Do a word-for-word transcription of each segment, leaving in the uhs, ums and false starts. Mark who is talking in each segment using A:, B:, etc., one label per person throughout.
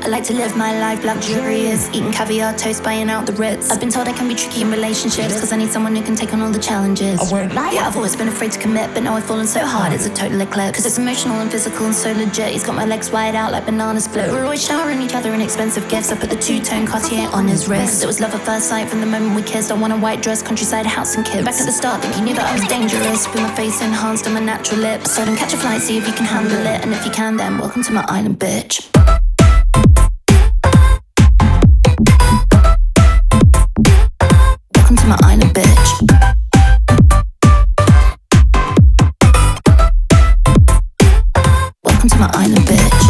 A: I like to live my life luxurious, eating caviar, toast, buying out the Ritz. I've been told I can be tricky in relationships, cause I need someone who can take on all the challenges. I won't lie, yeah, I've always been afraid to commit, but now I've fallen so hard, it's a total eclipse. Cause it's emotional and physical and so legit. He's got my legs wide out like banana split. We're always showering each other in expensive gifts. I put the two-tone Cartier on his wrist. It was love at first sight from the moment we kissed. I want a white dress, countryside house and kids. Back at the start, think you knew that I was dangerous, with my face enhanced and my natural lips. So don't catch a flight, see if you can handle it. And if you can, then welcome to my island, bitch. Welcome to my island, bitch. Welcome to my island, bitch.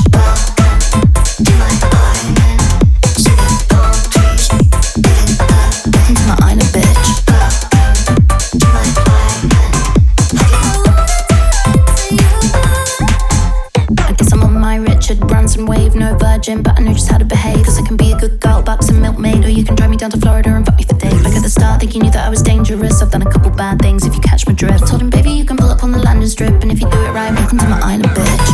A: Welcome to my island, bitch. I guess I'm on my Richard Branson wave, no virgin, but I know just how to behave. Cause I can be a good girl, bucks and milkmaid, or you can drive me down to Florida and fuck me for days. Back at the start, think you knew that I was dangerous. I've done a couple bad things, if you catch my drift. Told him, baby, you can pull up on the landing strip, and if you do it right, welcome to my island, bitch.